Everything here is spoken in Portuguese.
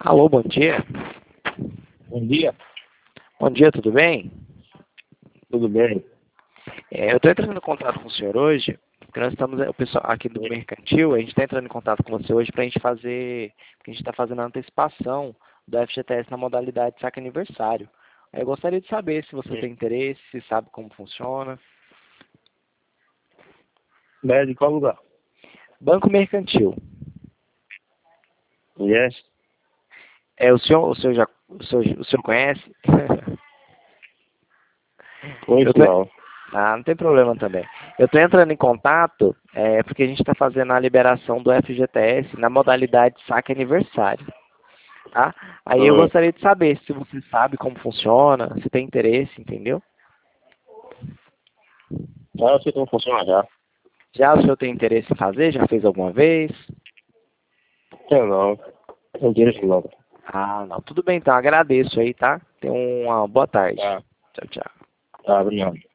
Alô, bom dia. Bom dia, Bom dia, tudo bem? tudo bem? Eu estou entrando em contato com o senhor hoje, porque nós estamos, o pessoal aqui do Mercantil, a gente está entrando em contato com você hoje para a gente fazer, porque a gente está fazendo a antecipação do FGTS na modalidade saque aniversário. Aí eu gostaria de saber se você tem interesse, se sabe como funciona. Mas de qual lugar? Banco Mercantil. Yes? O senhor conhece? Eu Conheço tô, não. não tem problema também. Eu estou entrando em contato porque a gente está fazendo a liberação do FGTS na modalidade saque aniversário, tá? Aí eu Hum. gostaria de saber se você sabe como funciona, se tem interesse, entendeu? Ah, eu sei como funciona já. Já o senhor tem interesse em fazer? Já fez alguma vez? Tenho não. Não direito não. Ah, não. Tudo bem, então. Agradeço aí, tá? Tenha uma boa tarde. Tá, Tchau, tchau. tá, obrigado.